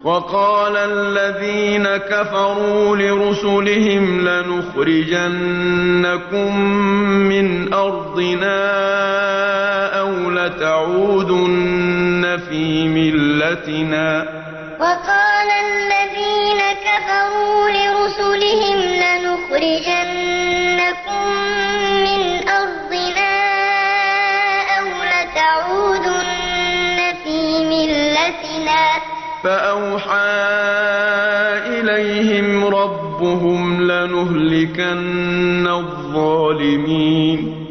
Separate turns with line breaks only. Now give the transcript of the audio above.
وقال الذين كفروا لرسلهم لنخرجنكم من أرضنا أو لتعودن في ملتنا
وقال الذين كفروا لرسلهم لنخرجنكم من أرضنا أو لتعودن في ملتنا
فأوحى إليهم ربهم لنهلكن الظالمين